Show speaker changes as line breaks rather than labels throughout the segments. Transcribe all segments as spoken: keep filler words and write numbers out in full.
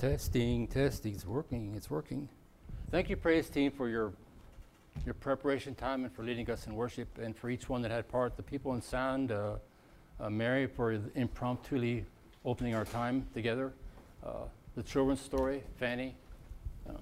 Testing, testing, it's working, it's working. Thank you, praise team, for your your preparation time and for leading us in worship, and for each one that had part, the people in sound, uh, uh, Mary for impromptu opening our time together, uh, the children's story, Fanny. Uh,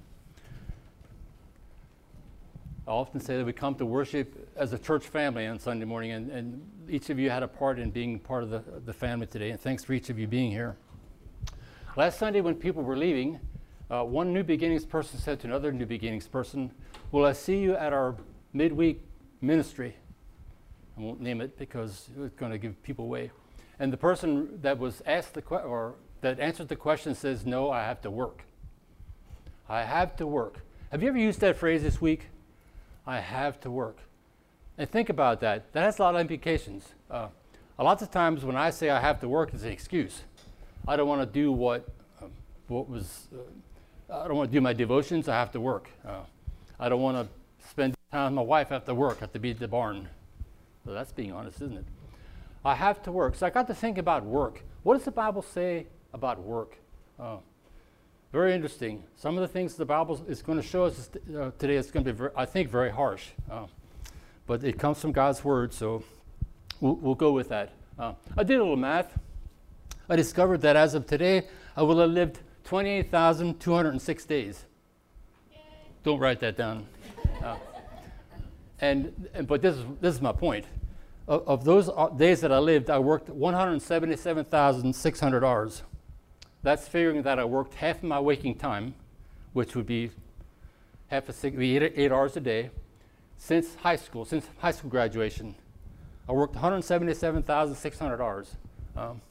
I often say that we come to worship as a church family on Sunday morning, and, and each of you had a part in being part of the, the family today, and thanks for each of you being here. Last Sunday when people were leaving, uh, one New Beginnings person said to another New Beginnings person, "Will I see you at our midweek ministry?" I won't name it because it's going to give people away. And the person that was asked the que- or that answered the question says, "No, I have to work. I have to work." Have you ever used that phrase this week? I have to work. And think about that. That has a lot of implications. Uh, a lot of times when I say I have to work, it's an excuse. I don't want to do what um, what was. Uh, I don't want to do my devotions. I have to work. Uh, I don't want to spend time with my wife. I have to work. I have to be at the barn. So that's being honest, isn't it? I have to work. So I got to think about work. What does the Bible say about work? Uh, very interesting. Some of the things the Bible is going to show us uh, today is going to be, very, I think, very harsh. Uh, but it comes from God's Word, so we'll, we'll go with that. Uh, I did a little math. I discovered that as of today, I will have lived twenty-eight thousand two hundred six days. Don't write that down. Uh, and, and but this is this is my point. Of, of those days that I lived, I worked one hundred seventy-seven thousand six hundred hours. That's figuring that I worked half of my waking time, which would be half a six, eight, eight hours a day, since high school, since high school graduation. I worked one hundred seventy-seven thousand six hundred hours. Um,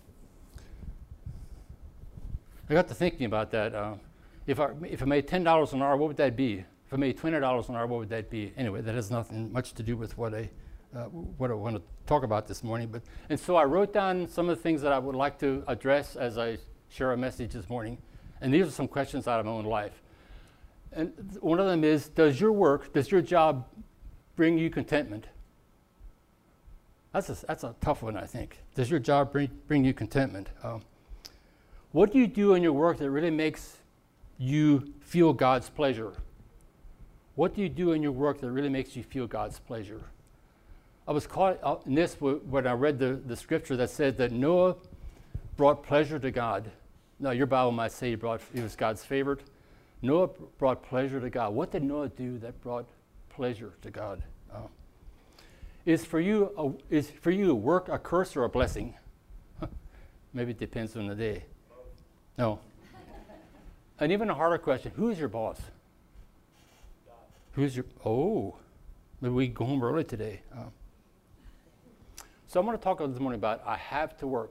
I got to thinking about that. Uh, if, I, if I made ten dollars an hour, what would that be? If I made twenty dollars an hour, what would that be? Anyway, that has nothing much to do with what I, uh, what I want to talk about this morning. But and so I wrote down some of the things that I would like to address as I share a message this morning. And these are some questions out of my own life. And th- one of them is, does your work, does your job bring you contentment? That's a, that's a tough one, I think. Does your job bring, bring you contentment? Um, What do you do in your work that really makes you feel God's pleasure? What do you do in your work that really makes you feel God's pleasure? I was caught up in this when I read the, the scripture that said that Noah brought pleasure to God. Now, your Bible might say he, brought, he was God's favorite. Noah brought pleasure to God. What did Noah do that brought pleasure to God? Uh, is for you a, is for you work a curse or a blessing? Maybe it depends on the day. No. And even a harder question, who is your boss? God. Who's your, oh, maybe we go home early today. Uh, so I'm going to talk this morning about I have to work.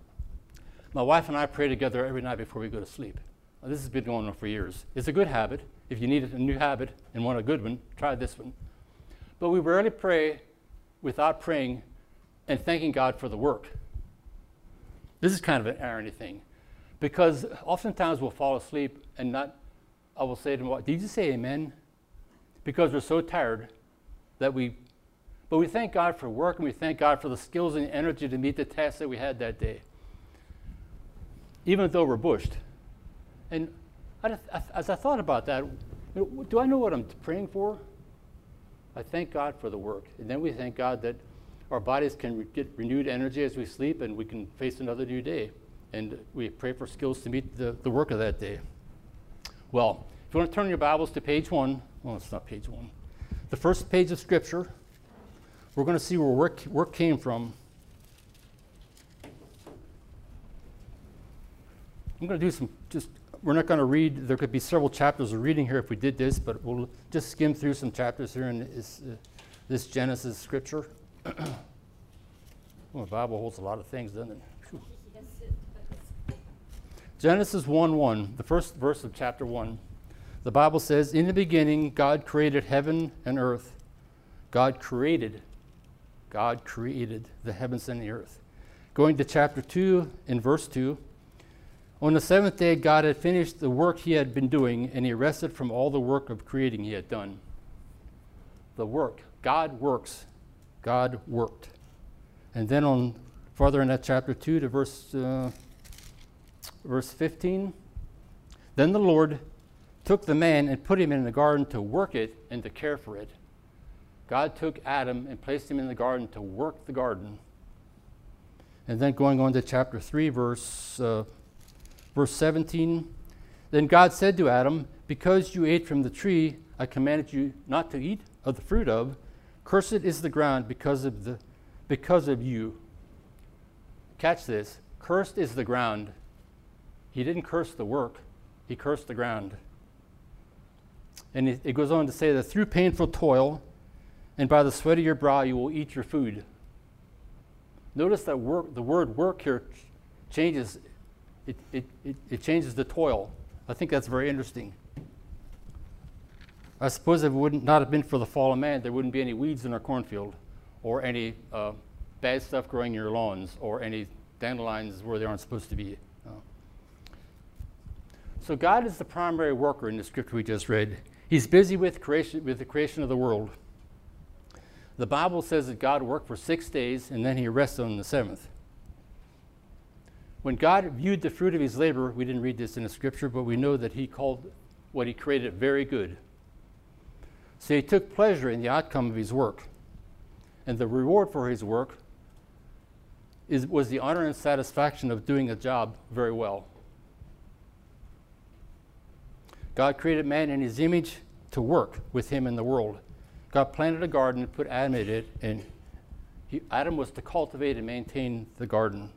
My wife and I pray together every night before we go to sleep. Now, this has been going on for years. It's a good habit. If you need a new habit and want a good one, try this one. But we rarely pray without praying and thanking God for the work. This is kind of an irony thing. Because oftentimes we'll fall asleep and not, I will say to them, did you say amen? Because we're so tired that we, but we thank God for work and we thank God for the skills and energy to meet the tasks that we had that day. Even though we're bushed. And I, I, as I thought about that, you know, do I know what I'm praying for? I thank God for the work. And then we thank God that our bodies can re- get renewed energy as we sleep and we can face another new day. And we pray for skills to meet the, the work of that day. Well, if you want to turn your Bibles to page one, well, it's not page one. The first page of Scripture, we're going to see where work, work came from. I'm going to do some, just, we're not going to read, there could be several chapters of reading here if we did this, but we'll just skim through some chapters here in this, uh, this Genesis Scripture. Well, the Bible holds a lot of things, doesn't it? Whew. Genesis one one, the first verse of chapter one. The Bible says, in the beginning, God created heaven and earth. God created, God created the heavens and the earth. Going to chapter two, in verse two, on the seventh day, God had finished the work he had been doing, and he rested from all the work of creating he had done. The work, God works, God worked. And then on further in that chapter two to verse uh, verse fifteen, Then the Lord took the man and put him in the garden to work it and to care for it. God took Adam and placed him in the garden to work the garden. And then going on to chapter three, verse, uh, verse seventeen. Then God said to Adam, because you ate from the tree I commanded you not to eat of the fruit of, cursed is the ground because of, the, because of you. Catch this. Cursed is the ground. He didn't curse the work. He cursed the ground. And it, it goes on to say that through painful toil and by the sweat of your brow you will eat your food. Notice that work, the word work here changes. It, it, it, it changes the toil. I think that's very interesting. I suppose if it would not have been for the fall of man, there wouldn't be any weeds in our cornfield, or any uh, bad stuff growing in your lawns, or any dandelions where they aren't supposed to be. Uh, so God is the primary worker in the scripture we just read. He's busy with creation, with the creation of the world. The Bible says that God worked for six days and then he rested on the seventh. When God viewed the fruit of his labor, we didn't read this in the scripture, but we know that he called what he created very good. So he took pleasure in the outcome of his work. And the reward for his work is, was the honor and satisfaction of doing a job very well. God created man in his image to work with him in the world. God planted a garden and put Adam in it, and he, Adam was to cultivate and maintain the garden.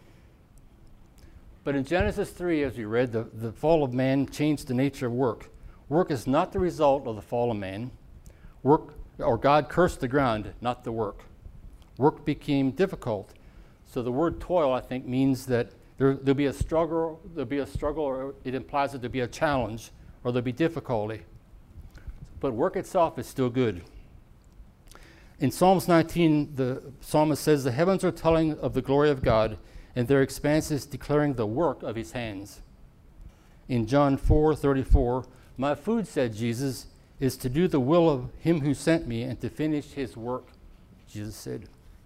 But in Genesis three, as we read, the, the fall of man changed the nature of work. Work is not the result of the fall of man. Work, or God cursed the ground, not the work. Work became difficult. So the word toil, I think, means that there, there'll be a struggle, there'll be a struggle, or it implies that there'll be a challenge, or there'll be difficulty. But work itself is still good. In Psalms nineteen, the psalmist says, the heavens are telling of the glory of God, and their expanse is declaring the work of his hands. In John four thirty-four, my food, said Jesus, is to do the will of him who sent me and to finish his work, Jesus said.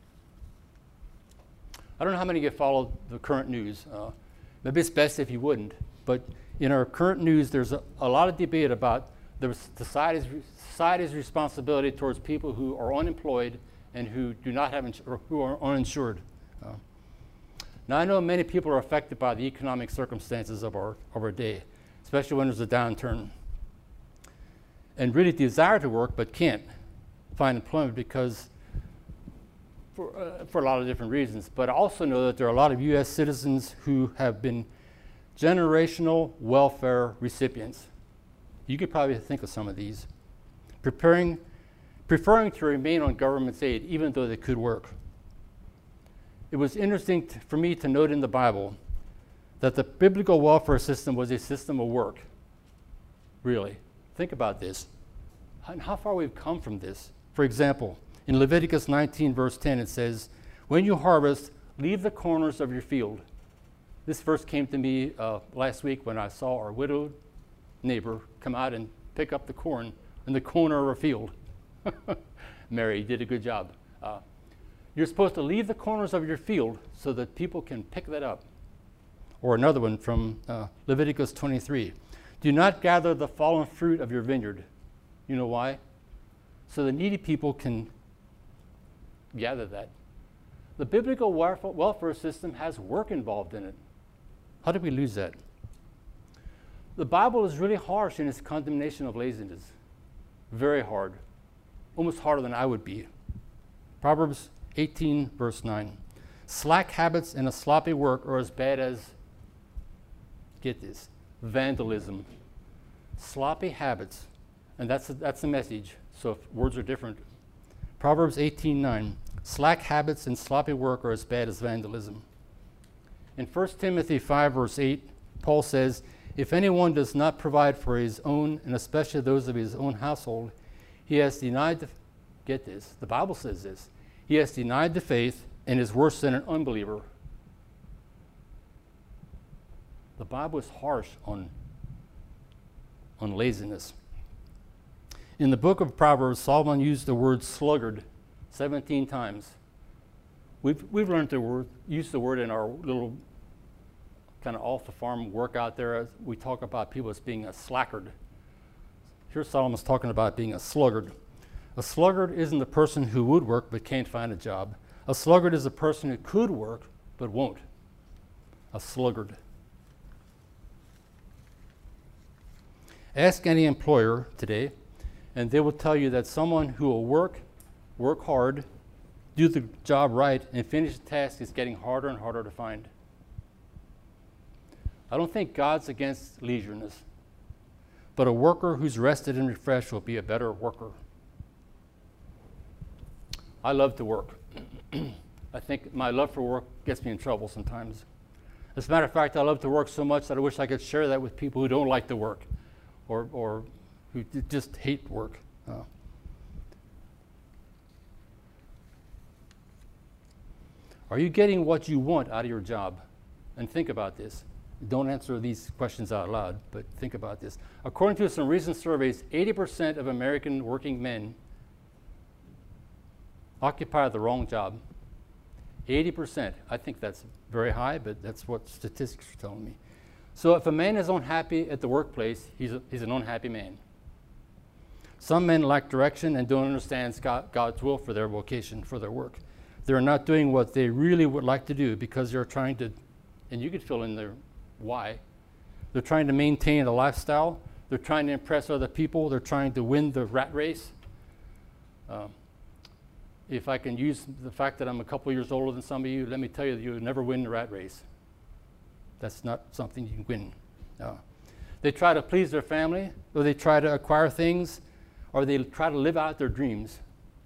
I don't know how many of you follow the current news. Uh, maybe it's best if you wouldn't. But in our current news, there's a, a lot of debate about the society's, society's responsibility towards people who are unemployed and who do not have ins- or who are uninsured. Uh, now, I know many people are affected by the economic circumstances of our, of our day, especially when there's a downturn, and really desire to work but can't find employment because for, uh, for a lot of different reasons. But I also know that there are a lot of U S citizens who have been generational welfare recipients. You could probably think of some of these, preparing, preferring to remain on government's aid even though they could work. It was interesting t- for me to note in the Bible that the biblical welfare system was a system of work. Really. Think about this. And how far we've come from this. For example, in Leviticus nineteen, verse ten, it says, when you harvest, leave the corners of your field. This verse came to me uh, last week when I saw our widowed neighbor come out and pick up the corn in the corner of her field. Mary, you did a good job. Uh, you're supposed to leave the corners of your field so that people can pick that up. Or another one from uh, Leviticus twenty-three. Do not gather the fallen fruit of your vineyard. You know why? So the needy people can gather that. The biblical welfare system has work involved in it. How did we lose that? The Bible is really harsh in its condemnation of laziness. Very hard. Almost harder than I would be. Proverbs eighteen, verse nine. Slack habits and a sloppy work are as bad as, get this, vandalism. Sloppy habits. And that's, a, that's the message. So if words are different. Proverbs eighteen nine. Slack habits and sloppy work are as bad as vandalism. In First Timothy five, verse eight, Paul says, if anyone does not provide for his own, and especially those of his own household, he has denied, the, get this, the Bible says this, he has denied the faith and is worse than an unbeliever. The Bible is harsh on, on laziness. In the book of Proverbs, Solomon used the word sluggard seventeen times. We've, we've learned to word, use the word in our little kind of off the farm work out there, we talk about people as being a slackard. Here Solomon's talking about being a sluggard. A sluggard isn't the person who would work but can't find a job. A sluggard is a person who could work but won't. A sluggard. Ask any employer today, and they will tell you that someone who will work, work hard, do the job right, and finish the task is getting harder and harder to find. I don't think God's against leisureness, but a worker who's rested and refreshed will be a better worker. I love to work. I think my love for work gets me in trouble sometimes. As a matter of fact, I love to work so much that I wish I could share that with people who don't like to work or, or who d- just hate work. Uh, are you getting what you want out of your job? And think about this. Don't answer these questions out loud, but think about this. According to some recent surveys, eighty percent of American working men occupy the wrong job. eighty percent. I think that's very high, but that's what statistics are telling me. So if a man is unhappy at the workplace, he's, a, he's an unhappy man. Some men lack direction and don't understand God, God's will for their vocation, for their work. They're not doing what they really would like to do because they're trying to, and you could fill in their why. They're trying to maintain a lifestyle. They're trying to impress other people. They're trying to win the rat race. Um, if I can use the fact that I'm a couple years older than some of you, let me tell you that you'll never win the rat race. That's not something you can win. No. They try to please their family, or they try to acquire things, or they try to live out their dreams.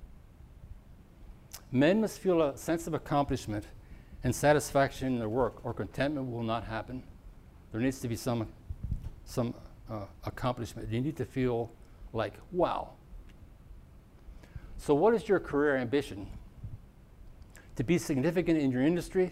Men must feel a sense of accomplishment and satisfaction in their work, or contentment will not happen. There needs to be some, some uh, accomplishment. You need to feel like, wow. So what is your career ambition? To be significant in your industry?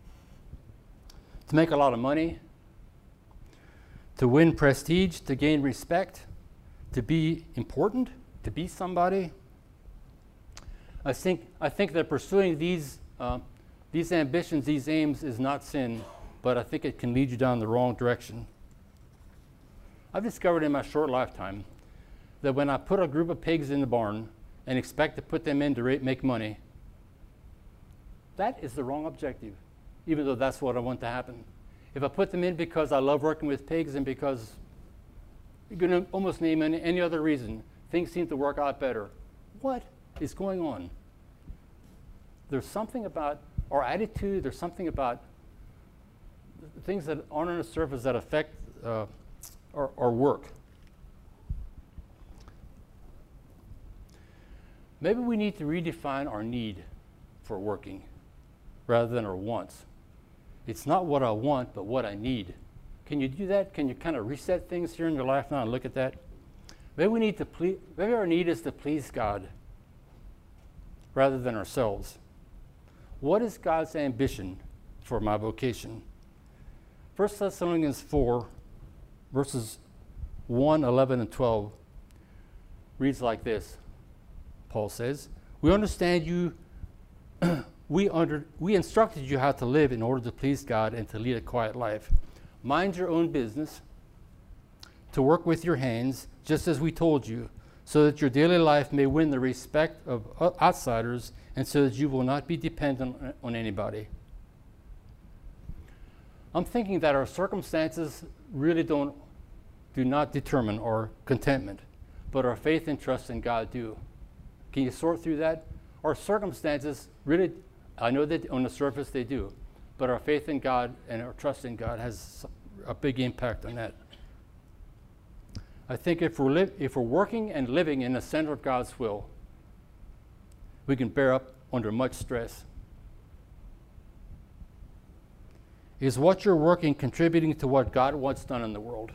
To make a lot of money? To win prestige? To gain respect? To be important? To be somebody? I think, I think that pursuing these, uh, these ambitions, these aims is not sin, but I think it can lead you down the wrong direction. I've discovered in my short lifetime that when I put a group of pigs in the barn and expect to put them in to make money, that is the wrong objective, even though that's what I want to happen. If I put them in because I love working with pigs and because you can almost name any, any other reason, things seem to work out better. What is going on? There's something about our attitude, there's something about things that aren't on the surface that affect uh, our, our work. Maybe we need to redefine our need for working rather than our wants. It's not what I want, but what I need. Can you do that? Can you kind of reset things here in your life now and look at that? Maybe we need to please, maybe our need is to please God rather than ourselves. What is God's ambition for my vocation? First Thessalonians four, verses one, eleven, and twelve reads like this. Paul says, we understand you, we, under, we instructed you how to live in order to please God and to lead a quiet life. Mind your own business, to work with your hands, just as we told you, so that your daily life may win the respect of outsiders and so that you will not be dependent on anybody. I'm thinking that our circumstances really don't, do not determine our contentment, but our faith and trust in God do. Can you sort through that? Our circumstances really, I know that on the surface they do, but our faith in God and our trust in God has a big impact on that. I think if we're, li- if we're working and living in the center of God's will, we can bear up under much stress. Is what you're working contributing to what God wants done in the world?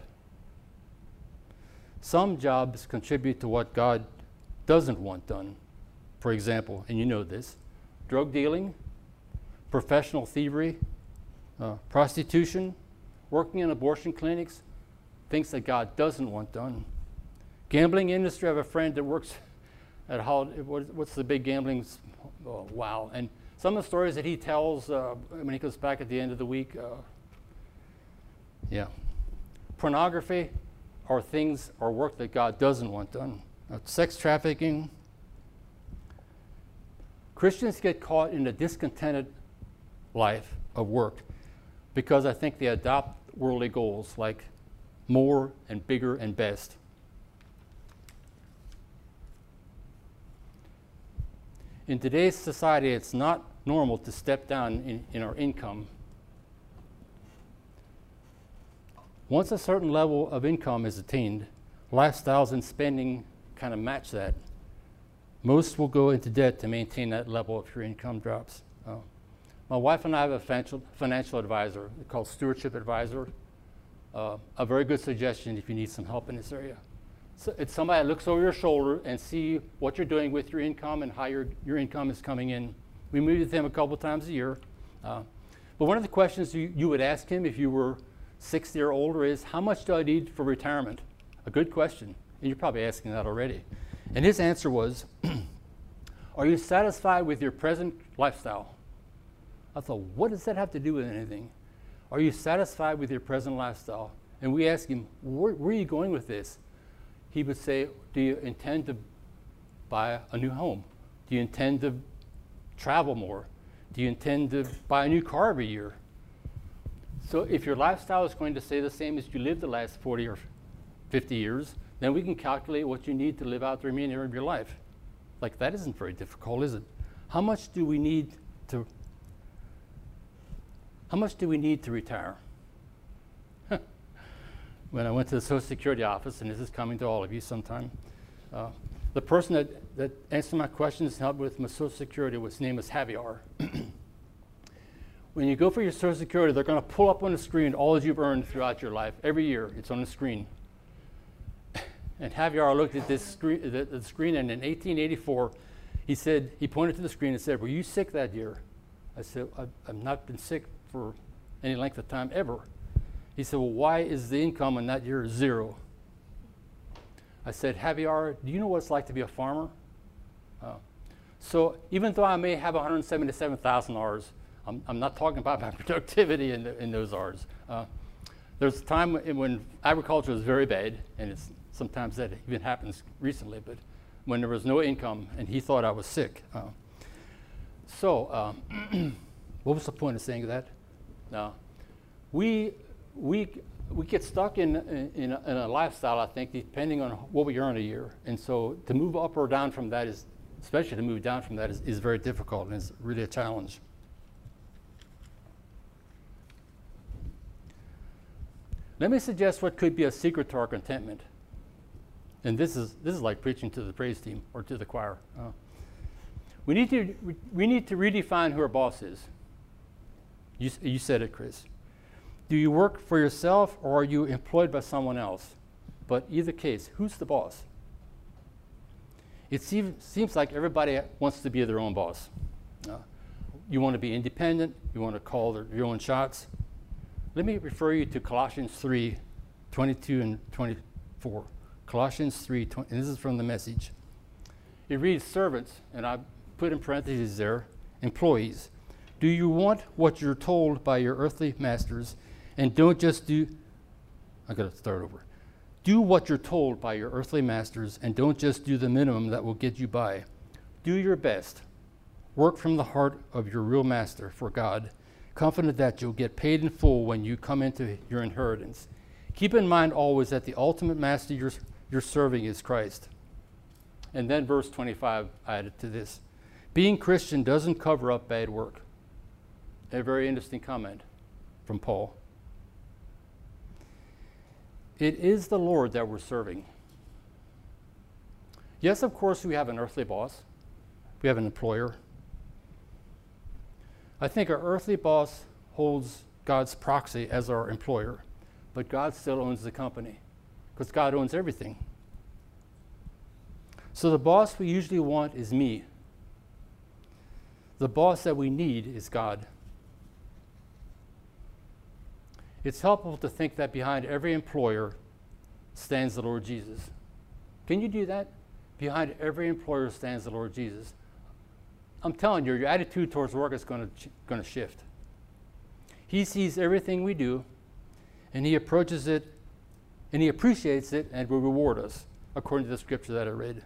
Some jobs contribute to what God doesn't want done. For example, and you know this, drug dealing, professional thievery, uh, prostitution, working in abortion clinics, things that God doesn't want done. Gambling industry, I have a friend that works at Holiday, what's the big gambling, oh, wow. And some of the stories that he tells uh, when he comes back at the end of the week, uh, Yeah. Pornography are things or work that God doesn't want done. Uh, sex trafficking. Christians get caught in a discontented life of work because I think they adopt worldly goals like more and bigger and best. In today's society, it's not normal to step down in, in our income. Once a certain level of income is attained, lifestyles and spending kind of match that. Most will go into debt to maintain that level if your income drops. Uh, my wife and I have a financial, financial advisor called Stewardship Advisor. Uh, a very good suggestion if you need some help in this area. So it's somebody that looks over your shoulder and see what you're doing with your income and how your, your income is coming in. We meet with him a couple times a year. Uh, but one of the questions you, you would ask him if you were sixty or older is, how much do I need for retirement? A good question. And you're probably asking that already. And his answer was, are you satisfied with your present lifestyle? I thought, what does that have to do with anything? Are you satisfied with your present lifestyle? And we asked him, where, where are you going with this? He would say, do you intend to buy a new home? Do you intend to travel more? Do you intend to buy a new car every year? So if your lifestyle is going to stay the same as you lived the last forty or fifty years, then we can calculate what you need to live out the remainder of your life. Like, that isn't very difficult, is it? How much do we need to, how much do we need to retire? When I went to the Social Security office, and this is coming to all of you sometime, uh, the person that, that answered my questions and helped with my Social Security, was, his name was Javier. When you go for your Social Security, they're going to pull up on the screen all that you've earned throughout your life. Every year, it's on the screen. And Javier looked at this screen, the, the screen, and in eighteen eighty-four, he said, he pointed to the screen and said, were you sick that year? I said, I've, I've not been sick for any length of time ever. He said, well, why is the income in that year zero? I said, Javier, do you know what it's like to be a farmer? Uh, so even though I may have one hundred seventy-seven thousand dollars, I'm, I'm not talking about my productivity in, the, in those hours. Uh, there's a time when, when agriculture was very bad, and it's sometimes that even happens recently, but when there was no income and he thought I was sick. Uh, so um, what was the point of saying that? Uh, we, we, we get stuck in, in, a, in a lifestyle, I think, depending on what we earn a year. And so to move up or down from that is, especially to move down from that is, is very difficult, and it's really a challenge. Let me suggest what could be a secret to our contentment. And this is, this is like preaching to the praise team or to the choir. Uh, we, need to, we need to redefine who our boss is. You, you said it, Chris. Do you work for yourself, or are you employed by someone else? But either case, who's the boss? It seem, seems like everybody wants to be their own boss. Uh, you want to be independent. You want to call their, your own shots. Let me refer you to Colossians three, twenty-two and twenty-four. Colossians three, twenty, and this is from the Message. It reads, servants, and I put in parentheses there, employees. Do you want what you're told by your earthly masters, and don't just do, I gotta start over. Do what you're told by your earthly masters, and don't just do the minimum that will get you by. Do your best. Work from the heart of your real master for God, confident that you'll get paid in full when you come into your inheritance. Keep in mind always that the ultimate master you're, you're serving is Christ. And then verse twenty-five added to this. Being Christian doesn't cover up bad work. A very interesting comment from Paul. It is the Lord that we're serving. Yes, of course, we have an earthly boss. We have an employer. I think our earthly boss holds God's proxy as our employer, but God still owns the company because God owns everything. So the boss we usually want is me. The boss that we need is God. It's helpful to think that behind every employer stands the Lord Jesus. Can you do that? Behind every employer stands the Lord Jesus. I'm telling you, your attitude towards work is going to going to shift. He sees everything we do, and he approaches it, and he appreciates it, and will reward us, according to the scripture that I read.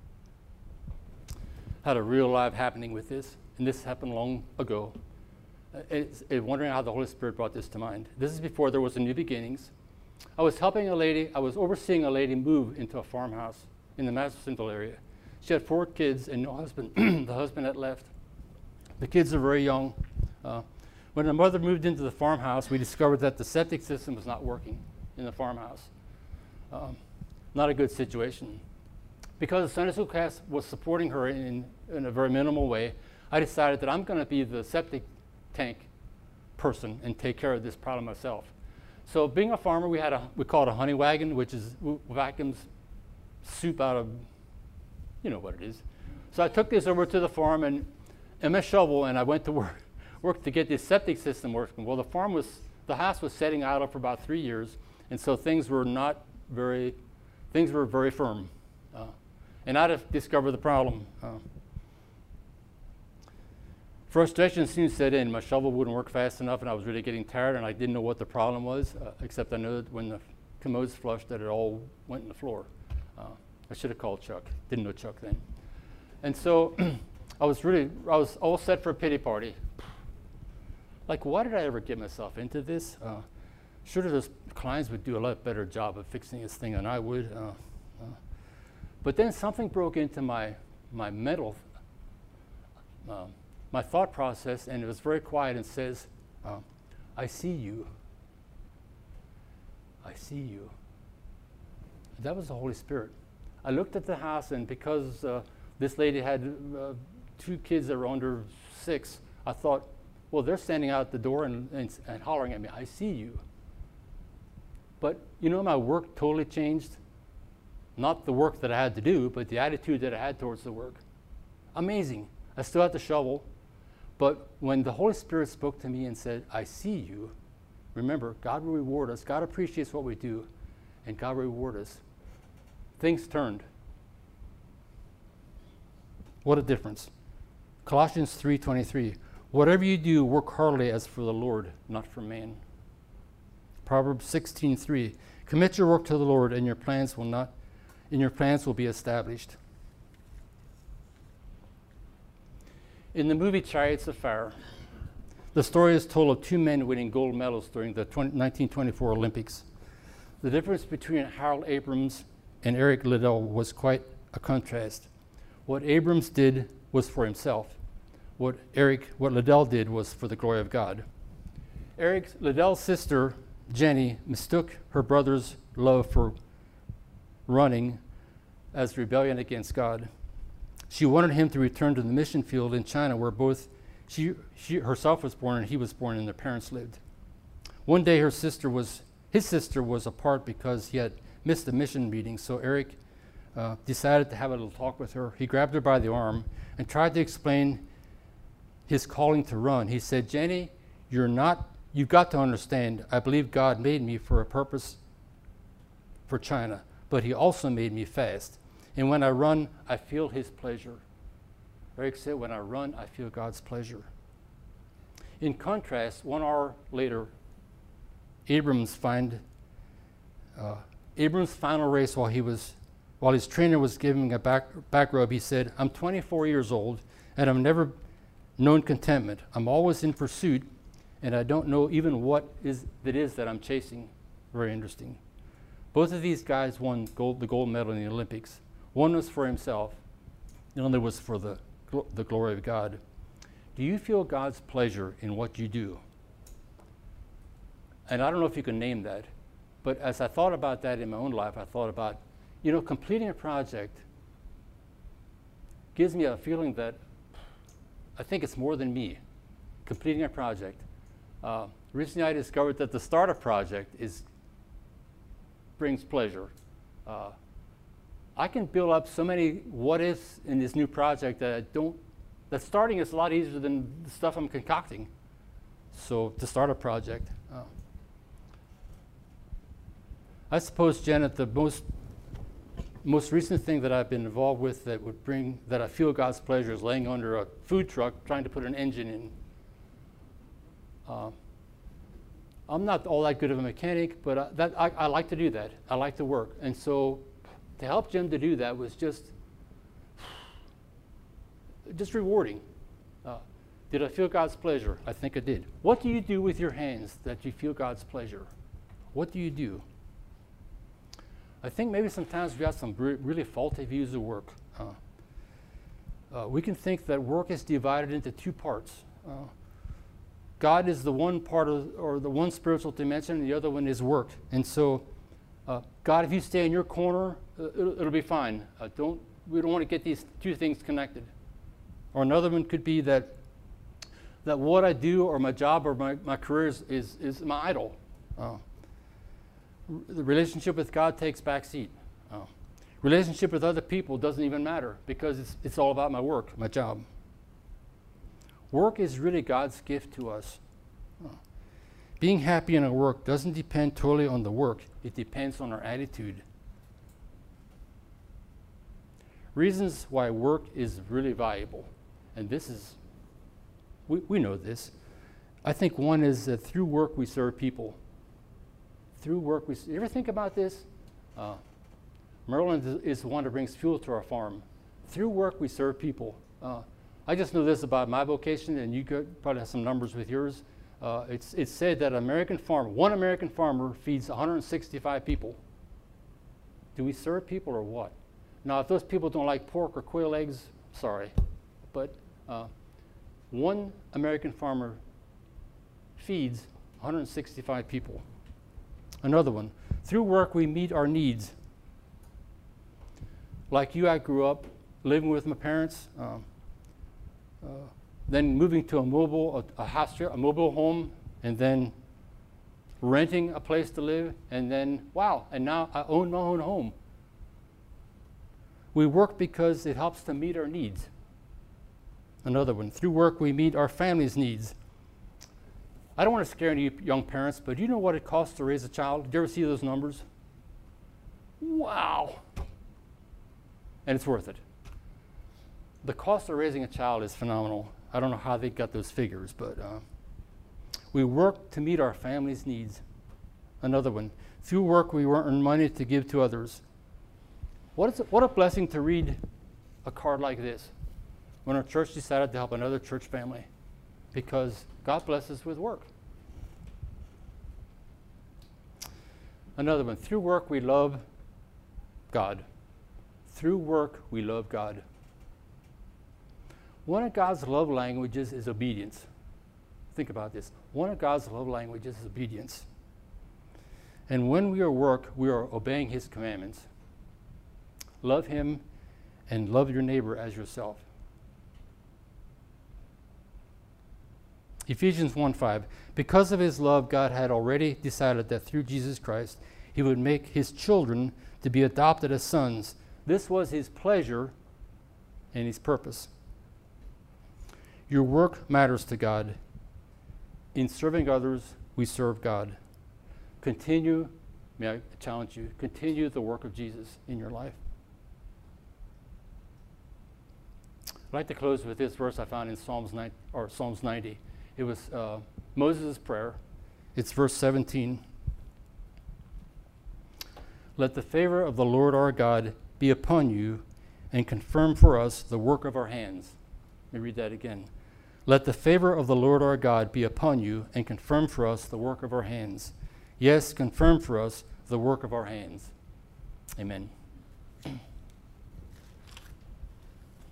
Had a real live happening with this, and this happened long ago. It's, it's wondering how the Holy Spirit brought this to mind. This is before there was a New Beginnings. I was helping a lady, I was overseeing a lady move into a farmhouse in the Mastersonville area. She had four kids and no husband. The husband had left. The kids are very young. Uh, when the mother moved into the farmhouse, we discovered that the septic system was not working in the farmhouse. Um, not a good situation. Because the Sunday school class was supporting her in, in a very minimal way, I decided that I'm going to be the septic tank person and take care of this problem myself. So being a farmer, we had a, we call it a honey wagon, which is vacuums soup out of, you know what it is. So I took this over to the farm and, and my shovel, and I went to work, work to get this septic system working. Well, the farm was, the house was setting idle for about three years, and so things were not very, things were very firm. Uh, and I had discovered the problem. Uh, Frustration soon set in. My shovel wouldn't work fast enough, and I was really getting tired, and I didn't know what the problem was, uh, except I knew that when the commodes flushed that it all went in the floor. Uh, I should have called Chuck. Didn't know Chuck then. And so I was really, I was all set for a pity party. Like, why did I ever get myself into this? Uh, surely those clients would do a lot better job of fixing this thing than I would. Uh, uh. But then something broke into my, my mental uh, my thought process, and it was very quiet, and says, uh, I see you. I see you. That was the Holy Spirit. I looked at the house, and because uh, this lady had uh, two kids that were under six, I thought, well, they're standing out the door and, and, and hollering at me, I see you. But you know, my work totally changed. Not the work that I had to do, but the attitude that I had towards the work. Amazing. I still had the shovel. But when the Holy Spirit spoke to me and said, I see you, remember, God will reward us. God appreciates what we do, and God will reward us. Things turned. What a difference. Colossians three twenty-three, whatever you do, work heartily as for the Lord, not for man. Proverbs sixteen three, commit your work to the Lord, and your plans will not, and your plans will be established. In the movie Chariots of Fire, the story is told of two men winning gold medals during the nineteen twenty-four Olympics. The difference between Harold Abrams and Eric Liddell was quite a contrast. What Abrams did was for himself. What Eric, what Liddell did was for the glory of God. Eric Liddell's sister, Jenny, mistook her brother's love for running as rebellion against God. She wanted him to return to the mission field in China, where both she, she herself was born and he was born and their parents lived. One day her sister was, his sister was apart because he had missed the mission meeting, so Eric uh, decided to have a little talk with her. He grabbed her by the arm and tried to explain his calling to run. He said, Jenny, you're not, you've got to understand, I believe God made me for a purpose for China, but he also made me fast. And when I run, I feel his pleasure. Eric said, when I run, I feel God's pleasure. In contrast, one hour later, Abrams find uh, Abrams' final race while he was, while his trainer was giving a back, back rub, he said, I'm twenty-four years old, and I've never known contentment. I'm always in pursuit, and I don't know even what is it is that I'm chasing. Very interesting. Both of these guys won gold, the gold medal in the Olympics. One was for himself, the other was for the, the glory of God. Do you feel God's pleasure in what you do? And I don't know if you can name that, but as I thought about that in my own life, I thought about, you know, completing a project gives me a feeling that I think it's more than me, completing a project. Uh, recently I discovered that the start of a project is, brings pleasure. Uh, I can build up so many what ifs in this new project that I don't, that starting is a lot easier than the stuff I'm concocting. So to start a project. Uh, I suppose, Janet, the most, most recent thing that I've been involved with that would bring, that I feel God's pleasure is laying under a food truck trying to put an engine in. Uh, I'm not all that good of a mechanic, but uh, that I, I like to do that. I like to work. And so to help Jim to do that was just, just rewarding. Uh, did I feel God's pleasure? I think I did. What do you do with your hands that you feel God's pleasure? What do you do? I think maybe sometimes we have some re- really faulty views of work. Uh, uh, we can think that work is divided into two parts. Uh, God is the one part of, or the one spiritual dimension, and the other one is work. And so, uh, God, if you stay in your corner, uh, it'll, it'll be fine. Uh, don't we don't want to get these two things connected. Or another one could be that that what I do or my job or my, my career is, is, is my idol. Uh, the relationship with God takes back seat. Uh, relationship with other people doesn't even matter because it's, it's all about my work, my job. Work is really God's gift to us. Uh, being happy in our work doesn't depend totally on the work. It depends on our attitude. Reasons why work is really valuable. And this is, we, we know this. I think one is that through work we serve people. Through work we, you ever think about this? Uh, Merlin is, is the one that brings fuel to our farm. Through work we serve people. Uh, I just know this about my vocation, and you could probably have some numbers with yours. Uh, it's, it's said that an American farmer, one American farmer feeds one hundred sixty-five people. Do we serve people or what? Now, if those people don't like pork or quail eggs, sorry. But uh, one American farmer feeds one hundred sixty-five people. Another one, through work we meet our needs. Like you, I grew up living with my parents, um, uh, then moving to a mobile, a, a house, a mobile home, and then renting a place to live, and then, wow, and now I own my own home. We work because it helps to meet our needs. Another one, through work we meet our family's needs. I don't want to scare any young parents, but do you know what it costs to raise a child? Did you ever see those numbers? Wow. And it's worth it. The cost of raising a child is phenomenal. I don't know how they got those figures, but uh, we work to meet our family's needs. Another one, through work we earn money to give to others. What, is it, what a blessing to read a card like this when our church decided to help another church family, because God blesses us with work. Another one, through work we love God. Through work we love God. One of God's love languages is obedience. Think about this. One of God's love languages is obedience. And when we are at work, we are obeying His commandments. Love Him and love your neighbor as yourself. Ephesians one five, because of His love, God had already decided that through Jesus Christ, He would make His children to be adopted as sons. This was His pleasure and His purpose. Your work matters to God. In serving others, we serve God. Continue, may I challenge you, continue the work of Jesus in your life. I'd like to close with this verse I found in Psalms ninety, or Psalms ninety. It was uh, Moses' prayer. It's verse seventeen. Let the favor of the Lord our God be upon you and confirm for us the work of our hands. Let me read that again. Let the favor of the Lord our God be upon you and confirm for us the work of our hands. Yes, confirm for us the work of our hands. Amen.